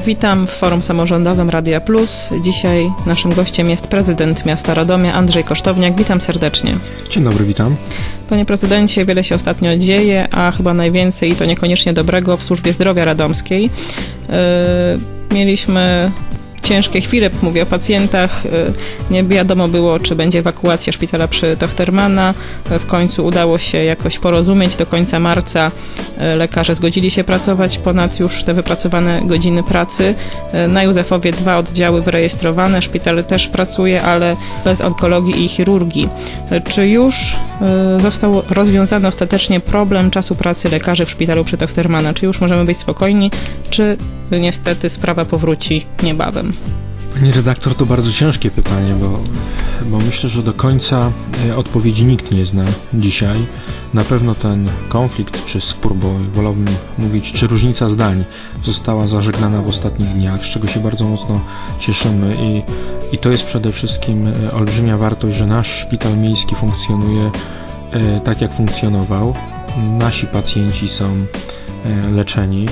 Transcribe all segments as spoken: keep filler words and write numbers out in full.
Witam w Forum Samorządowym Radia Plus. Dzisiaj naszym gościem jest prezydent miasta Radomia, Andrzej Kosztowniak. Witam serdecznie. Dzień dobry, witam. Panie prezydencie, wiele się ostatnio dzieje, a chyba najwięcej i to niekoniecznie dobrego w służbie zdrowia radomskiej. Yy, mieliśmy ciężkie chwile, mówię o pacjentach. Nie wiadomo było, czy będzie ewakuacja szpitala przy Tochtermana. W końcu udało się jakoś porozumieć. Do końca marca lekarze zgodzili się pracować ponad już te wypracowane godziny pracy. Na Józefowie dwa oddziały wyrejestrowane. Szpital też pracuje, ale bez onkologii i chirurgii. Czy już został rozwiązany ostatecznie problem czasu pracy lekarzy w szpitalu przy Tochtermana? Czy już możemy być spokojni, czy niestety sprawa powróci niebawem? Pani redaktor, to bardzo ciężkie pytanie, bo, bo myślę, że do końca odpowiedzi nikt nie zna dzisiaj. Na pewno ten konflikt czy spór, bo wolałbym mówić, czy różnica zdań została zażegnana w ostatnich dniach, z czego się bardzo mocno cieszymy i, i to jest przede wszystkim olbrzymia wartość, że nasz szpital miejski funkcjonuje e, tak, jak funkcjonował. Nasi pacjenci są e, leczeni.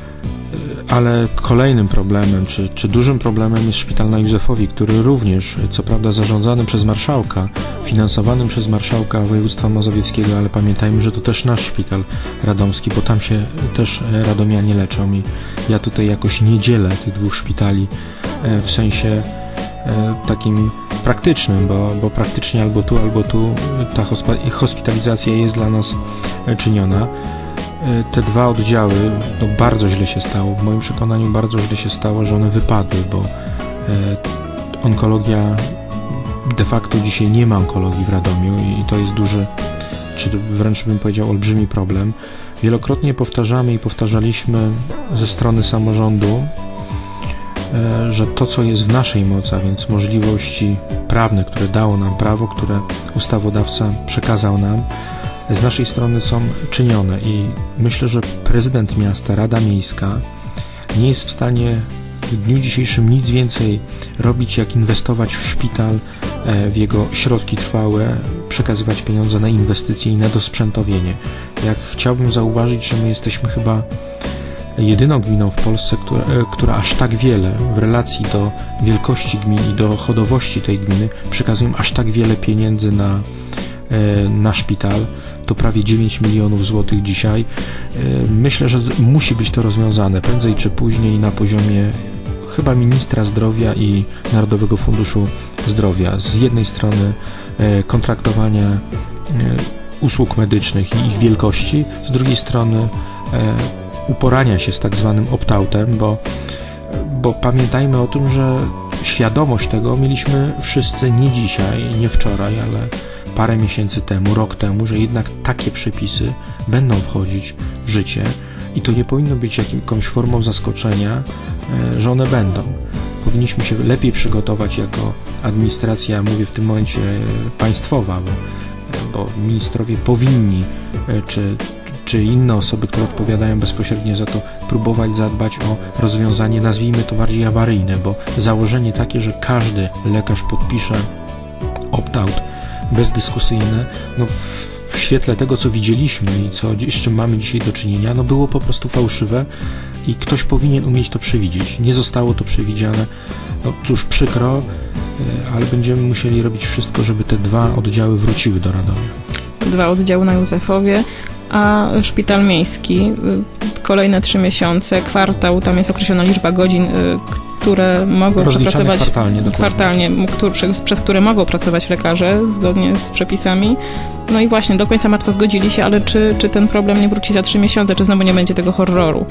Ale kolejnym problemem, czy, czy dużym problemem jest szpital na Józefowi, który również, co prawda zarządzany przez marszałka, finansowanym przez marszałka województwa mazowieckiego, ale pamiętajmy, że to też nasz szpital radomski, bo tam się też radomianie leczą i ja tutaj jakoś nie dzielę tych dwóch szpitali w sensie takim praktycznym, bo, bo praktycznie albo tu, albo tu ta hospitalizacja jest dla nas czyniona. Te dwa oddziały, no bardzo źle się stało, w moim przekonaniu bardzo źle się stało, że one wypadły, bo e, onkologia, de facto dzisiaj nie ma onkologii w Radomiu i, i to jest duży, czy wręcz bym powiedział olbrzymi problem. Wielokrotnie powtarzamy i powtarzaliśmy ze strony samorządu, e, że to, co jest w naszej mocy, a więc możliwości prawne, które dało nam prawo, które ustawodawca przekazał nam, z naszej strony są czynione i myślę, że prezydent miasta, Rada Miejska nie jest w stanie w dniu dzisiejszym nic więcej robić, jak inwestować w szpital, w jego środki trwałe, przekazywać pieniądze na inwestycje i na dosprzętowienie. Jak chciałbym zauważyć, że my jesteśmy chyba jedyną gminą w Polsce, która, która aż tak wiele w relacji do wielkości gminy i do chodowości tej gminy przekazują aż tak wiele pieniędzy na, na szpital. To prawie dziewięć milionów złotych dzisiaj. Myślę, że musi być to rozwiązane prędzej czy później na poziomie chyba ministra zdrowia i Narodowego Funduszu Zdrowia. Z jednej strony kontraktowania usług medycznych i ich wielkości, z drugiej strony uporania się z tak zwanym opt-outem, bo, bo pamiętajmy o tym, że świadomość tego mieliśmy wszyscy nie dzisiaj, nie wczoraj, ale parę miesięcy temu, rok temu, że jednak takie przepisy będą wchodzić w życie i to nie powinno być jakąś formą zaskoczenia, że one będą. Powinniśmy się lepiej przygotować jako administracja, mówię w tym momencie państwowa, bo, bo ministrowie powinni, czy, czy inne osoby, które odpowiadają bezpośrednio za to, próbować zadbać o rozwiązanie, nazwijmy to bardziej awaryjne, bo założenie takie, że każdy lekarz podpisze opt-out bezdyskusyjne, no w świetle tego, co widzieliśmy i co, z czym mamy dzisiaj do czynienia, no było po prostu fałszywe i ktoś powinien umieć to przewidzieć. Nie zostało to przewidziane. No cóż, przykro, ale będziemy musieli robić wszystko, żeby te dwa oddziały wróciły do Radomia. Dwa oddziały na Józefowie, a szpital miejski kolejne trzy miesiące, kwartał, tam jest określona liczba godzin, które mogą przepracować kwartalnie, kwartalnie który, przez, przez które mogą pracować lekarze zgodnie z przepisami. No i właśnie do końca marca zgodzili się, ale czy, czy ten problem nie wróci za trzy miesiące, czy znowu nie będzie tego horroru?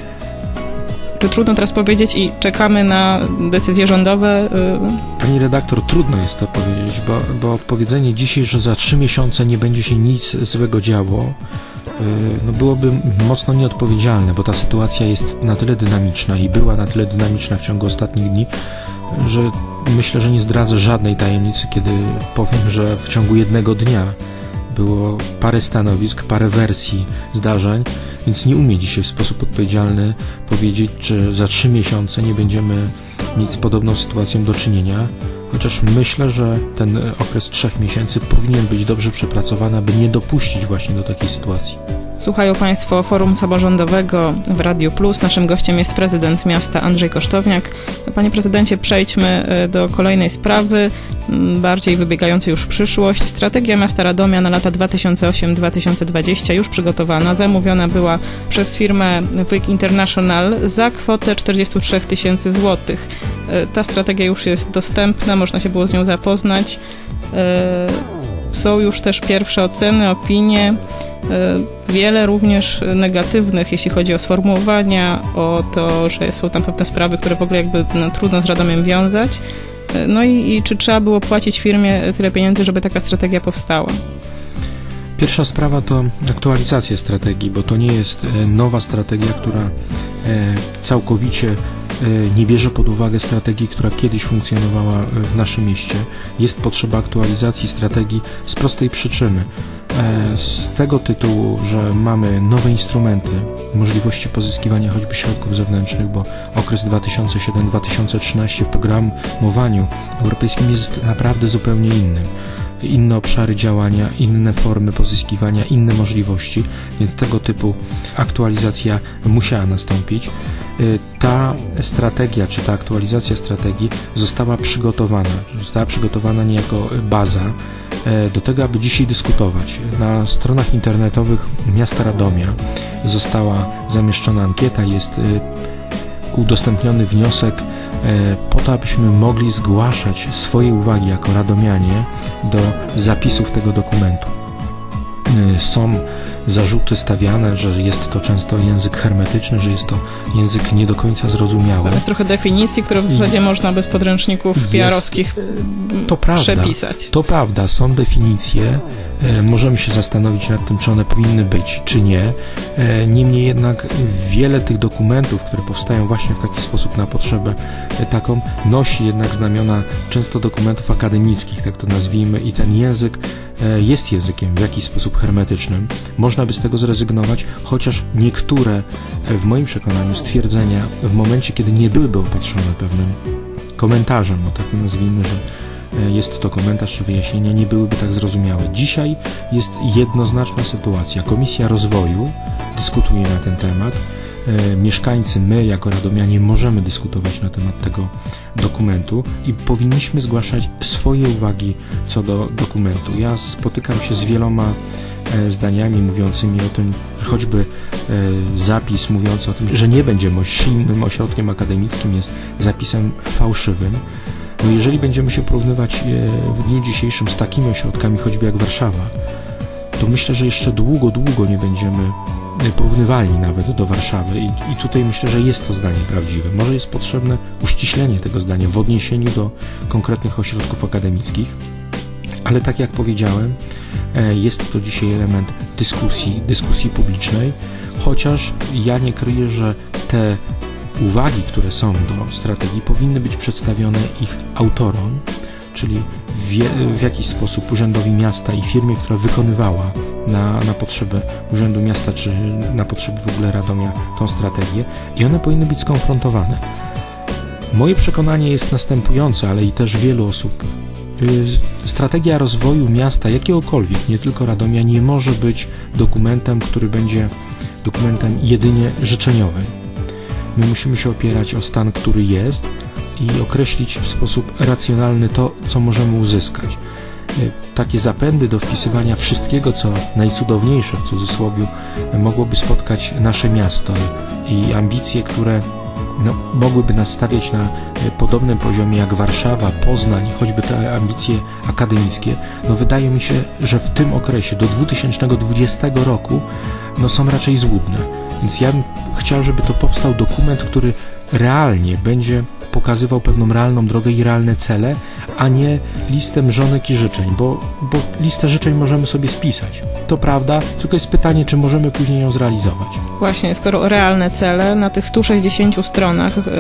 Czy trudno teraz powiedzieć i czekamy na decyzje rządowe? Pani redaktor, trudno jest to powiedzieć, bo, bo powiedzenie dzisiaj, że za trzy miesiące nie będzie się nic złego działo, no byłoby mocno nieodpowiedzialne, bo ta sytuacja jest na tyle dynamiczna i była na tyle dynamiczna w ciągu ostatnich dni, że myślę, że nie zdradzę żadnej tajemnicy, kiedy powiem, że w ciągu jednego dnia było parę stanowisk, parę wersji zdarzeń, więc nie umiem dzisiaj w sposób odpowiedzialny powiedzieć, czy za trzy miesiące nie będziemy mieć z podobną sytuacją do czynienia, chociaż myślę, że ten okres trzech miesięcy powinien być dobrze przepracowany, aby nie dopuścić właśnie do takiej sytuacji. Słuchają Państwo Forum Samorządowego w Radiu Plus. Naszym gościem jest prezydent miasta Andrzej Kosztowniak. Panie prezydencie, przejdźmy do kolejnej sprawy, bardziej wybiegającej już w przyszłość. Strategia miasta Radomia na lata dwa tysiące ósmy do dwa tysiące dwudziestego już przygotowana. Zamówiona była przez firmę Wyk International za kwotę czterdzieści trzy tysięcy złotych. Ta strategia już jest dostępna, można się było z nią zapoznać. Są już też pierwsze oceny, opinie. Wiele również negatywnych, jeśli chodzi o sformułowania, o to, że są tam pewne sprawy, które w ogóle jakby no, trudno z Radomiem wiązać. No i, i czy trzeba było płacić firmie tyle pieniędzy, żeby taka strategia powstała? Pierwsza sprawa to aktualizacja strategii, bo to nie jest nowa strategia, która całkowicie nie bierze pod uwagę strategii, która kiedyś funkcjonowała w naszym mieście. Jest potrzeba aktualizacji strategii z prostej przyczyny. Z tego tytułu, że mamy nowe instrumenty, możliwości pozyskiwania choćby środków zewnętrznych, bo okres dwa tysiące siódmy do dwa tysiące trzynastego w programowaniu europejskim jest naprawdę zupełnie innym. Inne obszary działania, inne formy pozyskiwania, inne możliwości, więc tego typu aktualizacja musiała nastąpić. Ta strategia, czy ta aktualizacja strategii została przygotowana, została przygotowana niejako baza do tego, aby dzisiaj dyskutować. Na stronach internetowych miasta Radomia została zamieszczona ankieta, jest udostępniony wniosek po to, abyśmy mogli zgłaszać swoje uwagi jako radomianie do zapisów tego dokumentu. Są zarzuty stawiane, że jest to często język hermetyczny, że jest to język nie do końca zrozumiały. Tam jest trochę definicji, które w zasadzie I można bez podręczników P R-owskich to przepisać. Prawda, to prawda, są definicje, e, możemy się zastanowić nad tym, czy one powinny być, czy nie. E, niemniej jednak wiele tych dokumentów, które powstają właśnie w taki sposób na potrzebę e, taką, nosi jednak znamiona często dokumentów akademickich, tak to nazwijmy, i ten język e, jest językiem w jakiś sposób hermetycznym. Można by z tego zrezygnować, chociaż niektóre, w moim przekonaniu, stwierdzenia w momencie, kiedy nie byłyby opatrzone pewnym komentarzem, no tak nazwijmy, że jest to komentarz czy wyjaśnienia, nie byłyby tak zrozumiałe. Dzisiaj jest jednoznaczna sytuacja. Komisja Rozwoju dyskutuje na ten temat. Mieszkańcy, my jako radomianie możemy dyskutować na temat tego dokumentu i powinniśmy zgłaszać swoje uwagi co do dokumentu. Ja spotykam się z wieloma zdaniami mówiącymi o tym, choćby zapis mówiący o tym, że nie będzie silnym ośrodkiem akademickim, jest zapisem fałszywym. No jeżeli będziemy się porównywać w dniu dzisiejszym z takimi ośrodkami, choćby jak Warszawa, to myślę, że jeszcze długo, długo nie będziemy porównywalni nawet do Warszawy i, i tutaj myślę, że jest to zdanie prawdziwe. Może jest potrzebne uściślenie tego zdania w odniesieniu do konkretnych ośrodków akademickich, ale tak jak powiedziałem, jest to dzisiaj element dyskusji, dyskusji publicznej, chociaż ja nie kryję, że te uwagi, które są do strategii, powinny być przedstawione ich autorom, czyli w, w jakiś sposób urzędowi miasta i firmie, która wykonywała na, na potrzeby urzędu miasta, czy na potrzeby w ogóle Radomia tą strategię, i one powinny być skonfrontowane. Moje przekonanie jest następujące, ale i też wielu osób. Strategia rozwoju miasta, jakiegokolwiek, nie tylko Radomia, nie może być dokumentem, który będzie dokumentem jedynie życzeniowym. My musimy się opierać o stan, który jest, i określić w sposób racjonalny to, co możemy uzyskać. Takie zapędy do wpisywania wszystkiego, co najcudowniejsze w cudzysłowie mogłoby spotkać nasze miasto, i ambicje, które no, mogłyby nas stawiać na podobnym poziomie jak Warszawa, Poznań, choćby te ambicje akademickie, no wydaje mi się, że w tym okresie do dwa tysiące dwudziestego roku no, są raczej złudne. Więc ja bym chciał, żeby to powstał dokument, który realnie będzie pokazywał pewną realną drogę i realne cele, a nie listę mrzonek i życzeń, bo, bo listę życzeń możemy sobie spisać. To prawda, tylko jest pytanie, czy możemy później ją zrealizować. Właśnie, skoro realne cele na tych stu sześćdziesięciu stronach, yy,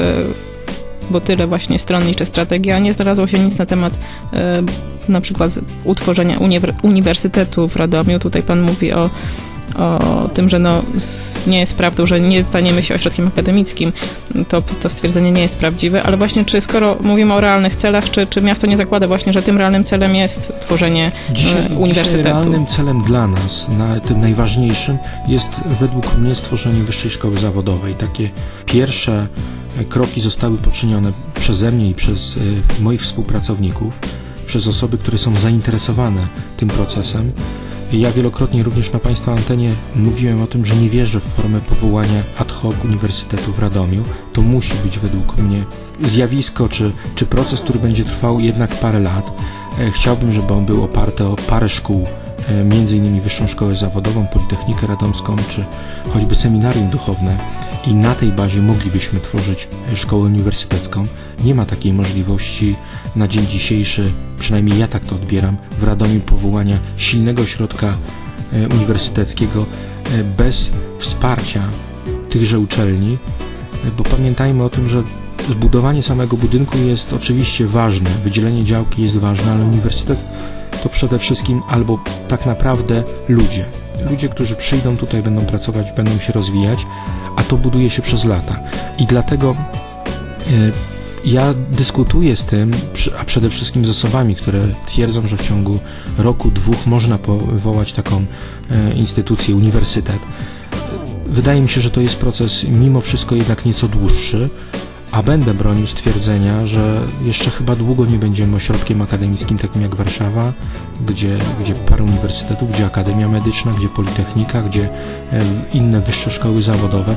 bo tyle właśnie stron liczy strategia, nie znalazło się nic na temat yy, na przykład utworzenia uniwer- uniwersytetu w Radomiu. Tutaj pan mówi o o tym, że no, nie jest prawdą, że nie staniemy się ośrodkiem akademickim, to, to stwierdzenie nie jest prawdziwe, ale właśnie czy skoro mówimy o realnych celach, czy, czy miasto nie zakłada właśnie, że tym realnym celem jest tworzenie dzisiaj, uniwersytetu? Dzisiaj realnym celem dla nas, na tym najważniejszym, jest według mnie stworzenie Wyższej Szkoły Zawodowej. Takie pierwsze kroki zostały poczynione przeze mnie i przez y, moich współpracowników, przez osoby, które są zainteresowane tym procesem. Ja wielokrotnie również na Państwa antenie mówiłem o tym, że nie wierzę w formę powołania ad hoc Uniwersytetu w Radomiu. To musi być według mnie zjawisko, czy, czy proces, który będzie trwał jednak parę lat. Chciałbym, żeby on był oparty o parę szkół, między innymi Wyższą Szkołę Zawodową, Politechnikę Radomską, czy choćby seminarium duchowne i na tej bazie moglibyśmy tworzyć szkołę uniwersytecką. Nie ma takiej możliwości na dzień dzisiejszy, przynajmniej ja tak to odbieram, w Radomiu powołania silnego ośrodka uniwersyteckiego bez wsparcia tychże uczelni, bo pamiętajmy o tym, że zbudowanie samego budynku jest oczywiście ważne, wydzielenie działki jest ważne, ale uniwersytet to przede wszystkim albo tak naprawdę ludzie. Ludzie, którzy przyjdą tutaj, będą pracować, będą się rozwijać, a to buduje się przez lata. I dlatego y, ja dyskutuję z tym, a przede wszystkim z osobami, które twierdzą, że w ciągu roku, dwóch można powołać taką y, instytucję, uniwersytet. Wydaje mi się, że to jest proces mimo wszystko jednak nieco dłuższy, a będę bronił stwierdzenia, że jeszcze chyba długo nie będziemy ośrodkiem akademickim takim jak Warszawa, gdzie, gdzie parę uniwersytetów, gdzie Akademia Medyczna, gdzie Politechnika, gdzie inne wyższe szkoły zawodowe.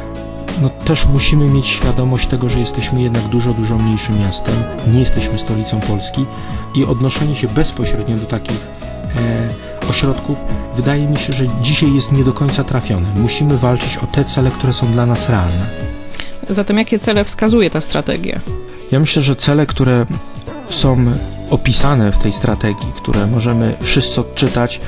No też musimy mieć świadomość tego, że jesteśmy jednak dużo, dużo mniejszym miastem, nie jesteśmy stolicą Polski i odnoszenie się bezpośrednio do takich e, ośrodków wydaje mi się, że dzisiaj jest nie do końca trafione. Musimy walczyć o te cele, które są dla nas realne. Zatem jakie cele wskazuje ta strategia? Ja myślę, że cele, które są opisane w tej strategii, które możemy wszyscy odczytać,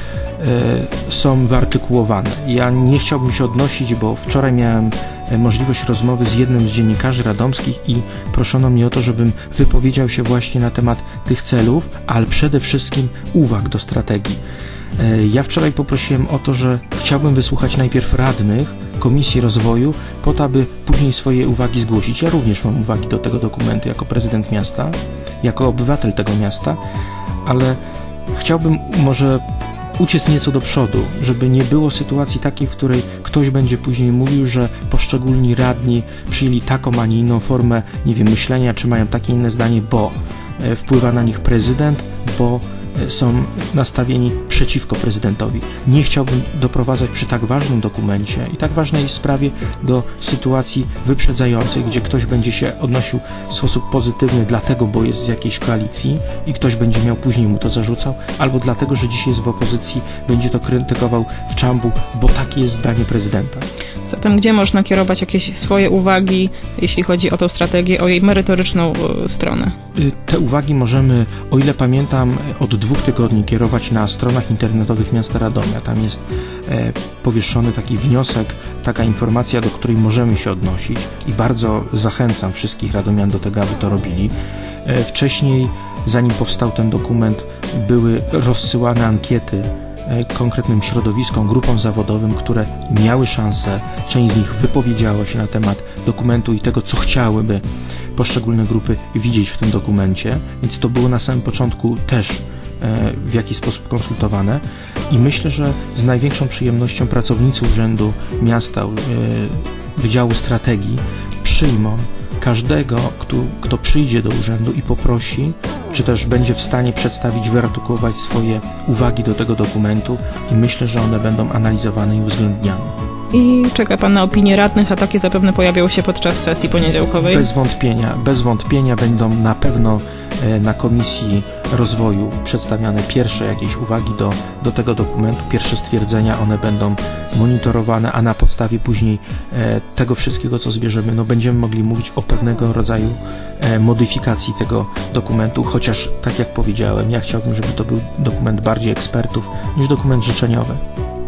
y, są wyartykułowane. Ja nie chciałbym się odnosić, bo wczoraj miałem możliwość rozmowy z jednym z dziennikarzy radomskich i proszono mnie o to, żebym wypowiedział się właśnie na temat tych celów, ale przede wszystkim uwag do strategii. Y, ja wczoraj poprosiłem o to, że chciałbym wysłuchać najpierw radnych Komisji Rozwoju, po to, aby później swoje uwagi zgłosić. Ja również mam uwagi do tego dokumentu jako prezydent miasta, jako obywatel tego miasta, ale chciałbym może uciec nieco do przodu, żeby nie było sytuacji takiej, w której ktoś będzie później mówił, że poszczególni radni przyjęli taką, a nie inną formę, nie wiem, myślenia, czy mają takie inne zdanie, bo wpływa na nich prezydent, bo są nastawieni przeciwko prezydentowi. Nie chciałbym doprowadzać przy tak ważnym dokumencie i tak ważnej sprawie do sytuacji wyprzedzającej, gdzie ktoś będzie się odnosił w sposób pozytywny dlatego, bo jest z jakiejś koalicji i ktoś będzie miał później mu to zarzucał, albo dlatego, że dzisiaj jest w opozycji, będzie to krytykował w czambu, bo takie jest zdanie prezydenta. Zatem gdzie można kierować jakieś swoje uwagi, jeśli chodzi o tą strategię, o jej merytoryczną y, stronę? Te uwagi możemy, o ile pamiętam, od dwóch tygodni kierować na stronach internetowych miasta Radomia. Tam jest e, powieszony taki wniosek, taka informacja, do której możemy się odnosić i bardzo zachęcam wszystkich radomian do tego, aby to robili. E, wcześniej, zanim powstał ten dokument, były rozsyłane ankiety konkretnym środowiskom, grupom zawodowym, które miały szansę, część z nich wypowiedziała się na temat dokumentu i tego, co chciałyby poszczególne grupy widzieć w tym dokumencie, więc to było na samym początku też w jakiś sposób konsultowane i myślę, że z największą przyjemnością pracownicy Urzędu Miasta, Wydziału Strategii przyjmą każdego, kto, kto przyjdzie do urzędu i poprosi, czy też będzie w stanie przedstawić, wyartykułować swoje uwagi do tego dokumentu i myślę, że one będą analizowane i uwzględniane. I czeka Pan na opinię radnych, a takie zapewne pojawią się podczas sesji poniedziałkowej? Bez wątpienia, bez wątpienia będą na pewno na Komisji Rozwoju przedstawiane pierwsze jakieś uwagi do, do tego dokumentu, pierwsze stwierdzenia, one będą monitorowane, a na podstawie później e, tego wszystkiego, co zbierzemy, no będziemy mogli mówić o pewnego rodzaju e, modyfikacji tego dokumentu, chociaż tak jak powiedziałem, ja chciałbym, żeby to był dokument bardziej ekspertów niż dokument życzeniowy.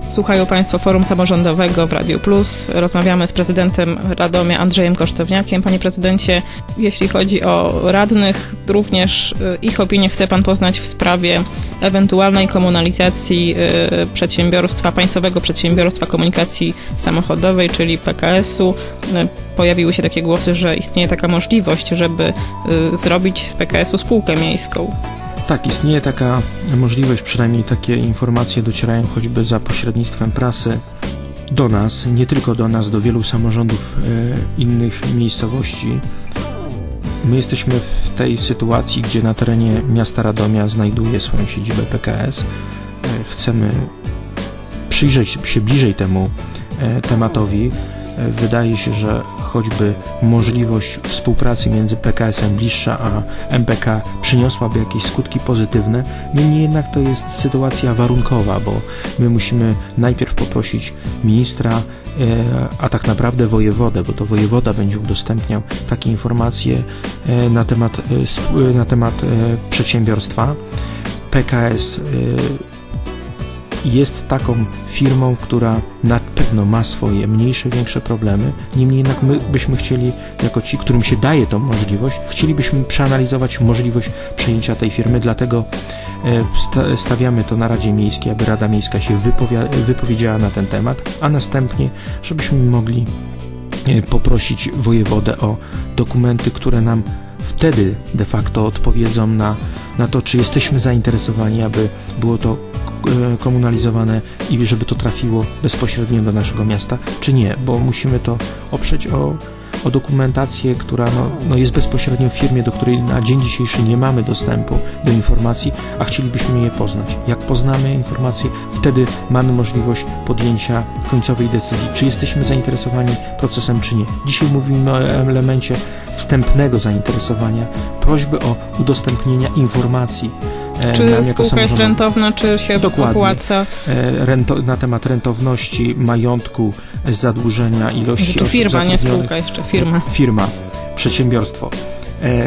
Słuchają Państwo Forum Samorządowego w Radiu Plus. Rozmawiamy z prezydentem Radomia Andrzejem Kosztowniakiem. Panie prezydencie, jeśli chodzi o radnych, również ich opinię chce Pan poznać w sprawie ewentualnej komunalizacji przedsiębiorstwa, państwowego przedsiębiorstwa komunikacji samochodowej, czyli P K S-u. Pojawiły się takie głosy, że istnieje taka możliwość, żeby zrobić z P K S-u spółkę miejską. Tak, istnieje taka możliwość, przynajmniej takie informacje docierają choćby za pośrednictwem prasy do nas, nie tylko do nas, do wielu samorządów e, innych miejscowości. My jesteśmy w tej sytuacji, gdzie na terenie miasta Radomia znajduje swoją siedzibę P K S. E, chcemy przyjrzeć się bliżej temu e, tematowi. E, wydaje się, że choćby możliwość współpracy między P K S-em bliższa a M P K przyniosłaby jakieś skutki pozytywne. Niemniej jednak to jest sytuacja warunkowa, bo my musimy najpierw poprosić ministra, a tak naprawdę wojewodę, bo to wojewoda będzie udostępniał takie informacje na temat, na temat przedsiębiorstwa. P K S jest taką firmą, która na pewno ma swoje mniejsze, większe problemy. Niemniej jednak my byśmy chcieli, jako ci, którym się daje tą możliwość, chcielibyśmy przeanalizować możliwość przejęcia tej firmy, dlatego stawiamy to na Radzie Miejskiej, aby Rada Miejska się wypowiedziała na ten temat, a następnie, żebyśmy mogli poprosić wojewodę o dokumenty, które nam wtedy de facto odpowiedzą na, na to, czy jesteśmy zainteresowani, aby było to komunalizowane i żeby to trafiło bezpośrednio do naszego miasta, czy nie, bo musimy to oprzeć o, o dokumentację, która no, no jest bezpośrednio w firmie, do której na dzień dzisiejszy nie mamy dostępu do informacji, a chcielibyśmy je poznać. Jak poznamy informacje, wtedy mamy możliwość podjęcia końcowej decyzji, czy jesteśmy zainteresowani procesem, czy nie. Dzisiaj mówimy o elemencie wstępnego zainteresowania, prośby o udostępnienia informacji. Czy spółka jest rentowna, czy się Dokładnie. opłaca? Rento, na temat rentowności, majątku, zadłużenia, ilości Czy osób firma, nie zatrudnionych. spółka jeszcze, firma. Firma, przedsiębiorstwo. E,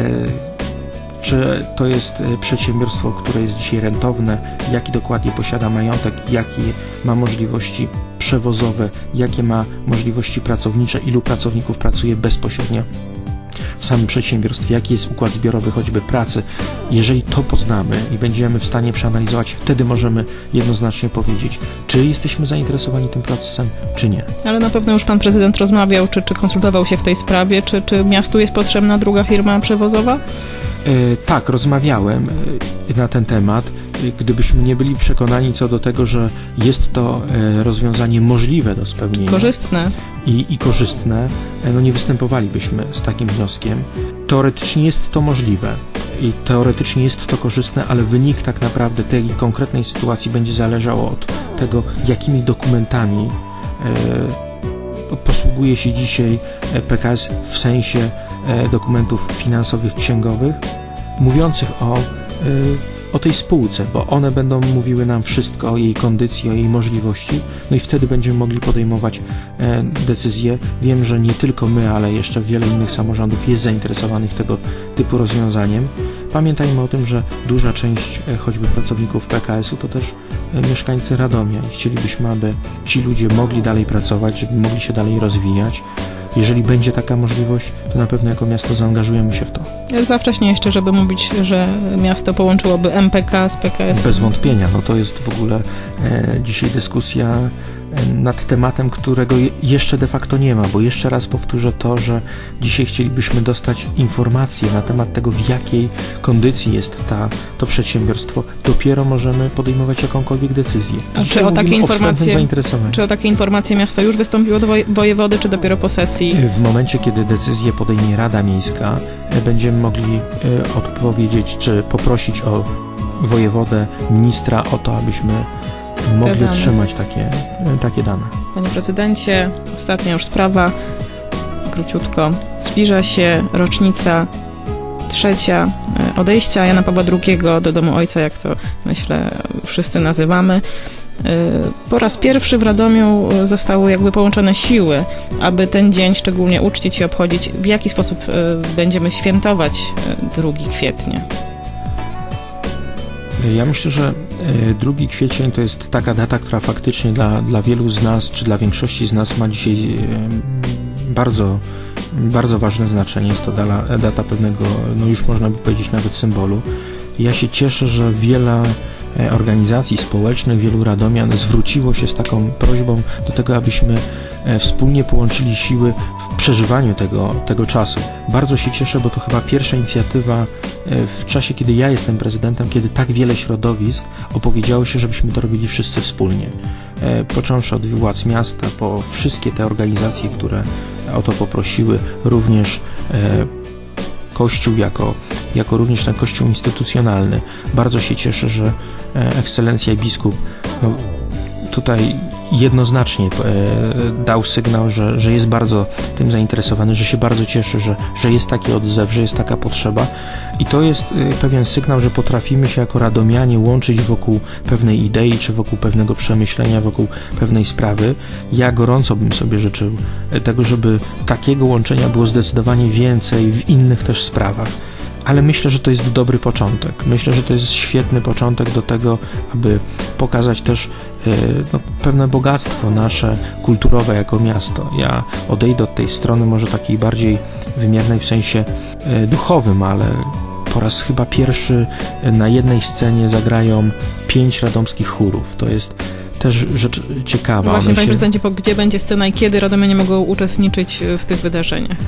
czy to jest przedsiębiorstwo, które jest dzisiaj rentowne, jaki dokładnie posiada majątek, jakie ma możliwości przewozowe, jakie ma możliwości pracownicze, ilu pracowników pracuje bezpośrednio w samym przedsiębiorstwie, jaki jest układ zbiorowy choćby pracy. Jeżeli to poznamy i będziemy w stanie przeanalizować, wtedy możemy jednoznacznie powiedzieć, czy jesteśmy zainteresowani tym procesem, czy nie. Ale na pewno już pan prezydent rozmawiał, czy, czy konsultował się w tej sprawie, czy, czy miastu jest potrzebna druga firma przewozowa? E, tak, rozmawiałem e, na ten temat. Gdybyśmy nie byli przekonani co do tego, że jest to e, rozwiązanie możliwe do spełnienia. Korzystne. I, i korzystne, e, no nie występowalibyśmy z takim wnioskiem. Teoretycznie jest to możliwe i teoretycznie jest to korzystne, ale wynik tak naprawdę tej konkretnej sytuacji będzie zależał od tego, jakimi dokumentami e, posługuje się dzisiaj P K S w sensie e, dokumentów finansowych, księgowych, mówiących o e, o tej spółce, bo one będą mówiły nam wszystko o jej kondycji, o jej możliwości, no i wtedy będziemy mogli podejmować e, decyzje. Wiem, że nie tylko my, ale jeszcze wiele innych samorządów jest zainteresowanych tego typu rozwiązaniem. Pamiętajmy o tym, że duża część e, choćby pracowników P K S-u to też e, mieszkańcy Radomia i chcielibyśmy, aby ci ludzie mogli dalej pracować, żeby mogli się dalej rozwijać. Jeżeli będzie taka możliwość, to na pewno jako miasto zaangażujemy się w to. Za wcześnie jeszcze, żeby mówić, że miasto połączyłoby M P K z P K S. Bez wątpienia. No to jest w ogóle e, dzisiaj dyskusja e, nad tematem, którego je, jeszcze de facto nie ma, bo jeszcze raz powtórzę to, że dzisiaj chcielibyśmy dostać informacje na temat tego, w jakiej kondycji jest ta, to przedsiębiorstwo. Dopiero możemy podejmować jakąkolwiek decyzję. A czy o takie informacje, o czy o takie informacje miasto już wystąpiło do wojewody, czy dopiero po sesji? W momencie, kiedy decyzję podejmie Rada Miejska, będziemy mogli odpowiedzieć, czy poprosić o wojewodę, ministra o to, abyśmy mogli otrzymać takie, takie dane. Panie prezydencie, ostatnia już sprawa, króciutko. Zbliża się rocznica trzecia odejścia Jana Pawła drugiego do domu ojca, jak to myślę wszyscy nazywamy. Po raz pierwszy w Radomiu zostały jakby połączone siły, aby ten dzień szczególnie uczcić i obchodzić. W jaki sposób będziemy świętować drugiego kwietnia? Ja myślę, że drugi kwiecień to jest taka data, która faktycznie dla, dla wielu z nas, czy dla większości z nas ma dzisiaj bardzo, bardzo ważne znaczenie. Jest to data, data pewnego, no już można by powiedzieć nawet symbolu. Ja się cieszę, że wiele organizacji społecznych, wielu radomian zwróciło się z taką prośbą do tego, abyśmy wspólnie połączyli siły w przeżywaniu tego, tego czasu. Bardzo się cieszę, bo to chyba pierwsza inicjatywa w czasie, kiedy ja jestem prezydentem, kiedy tak wiele środowisk opowiedziało się, żebyśmy to robili wszyscy wspólnie. Począwszy od władz miasta, po wszystkie te organizacje, które o to poprosiły, również Kościół jako, jako również ten Kościół instytucjonalny. Bardzo się cieszę, że ekscelencja biskup no, tutaj jednoznacznie e, dał sygnał, że, że jest bardzo tym zainteresowany, że się bardzo cieszy, że, że jest taki odzew, że jest taka potrzeba i to jest e, pewien sygnał, że potrafimy się jako radomianie łączyć wokół pewnej idei, czy wokół pewnego przemyślenia, wokół pewnej sprawy. Ja gorąco bym sobie życzył tego, żeby takiego łączenia było zdecydowanie więcej w innych też sprawach. Ale myślę, że to jest dobry początek. Myślę, że to jest świetny początek do tego, aby pokazać też e, no, pewne bogactwo nasze kulturowe jako miasto. Ja odejdę od tej strony może takiej bardziej wymiernej w sensie e, duchowym, ale po raz chyba pierwszy na jednej scenie zagrają pięć radomskich chórów. To jest też rzecz ciekawa. Właśnie, panie się... prezydencie, po gdzie będzie scena i kiedy radomianie mogą uczestniczyć w tych wydarzeniach?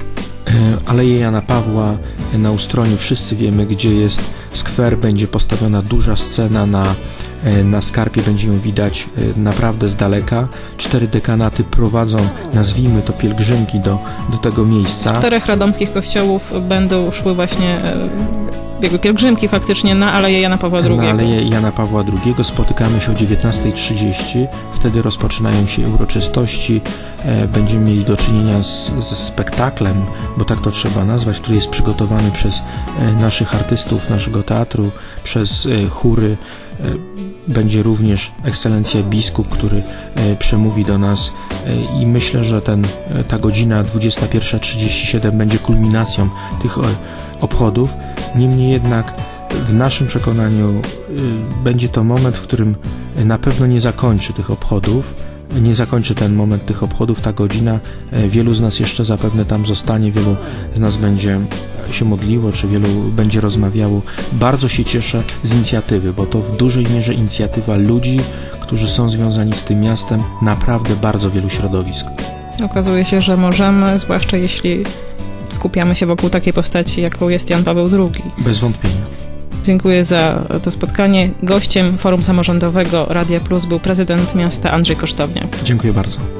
Aleje Jana Pawła na Ustroniu, wszyscy wiemy, gdzie jest skwer, będzie postawiona duża scena, na, na skarpie będzie ją widać naprawdę z daleka. Cztery dekanaty prowadzą, nazwijmy to, pielgrzymki do, do tego miejsca. Z czterech radomskich kościołów będą szły właśnie jakby pielgrzymki faktycznie na Aleję Jana Pawła drugiego. Na Aleję Jana Pawła drugiego spotykamy się o dziewiętnasta trzydzieści, wtedy rozpoczynają się uroczystości, będziemy mieli do czynienia z, ze spektaklem, bo tak to trzeba nazwać, który jest przygotowany przez naszych artystów, naszego teatru, przez chóry. Będzie również ekscelencja biskup, który przemówi do nas i myślę, że ten, ta godzina dwudziesta pierwsza trzydzieści siedem będzie kulminacją tych obchodów. Niemniej jednak w naszym przekonaniu będzie to moment, w którym na pewno nie zakończy tych obchodów, nie zakończy ten moment tych obchodów, ta godzina. Wielu z nas jeszcze zapewne tam zostanie, wielu z nas będzie się modliło, czy wielu będzie rozmawiało. Bardzo się cieszę z inicjatywy, bo to w dużej mierze inicjatywa ludzi, którzy są związani z tym miastem, naprawdę bardzo wielu środowisk. Okazuje się, że możemy, zwłaszcza jeśli skupiamy się wokół takiej postaci, jaką jest Jan Paweł drugi. Bez wątpienia. Dziękuję za to spotkanie. Gościem Forum Samorządowego Radia Plus był prezydent miasta Andrzej Kosztowniak. Dziękuję bardzo.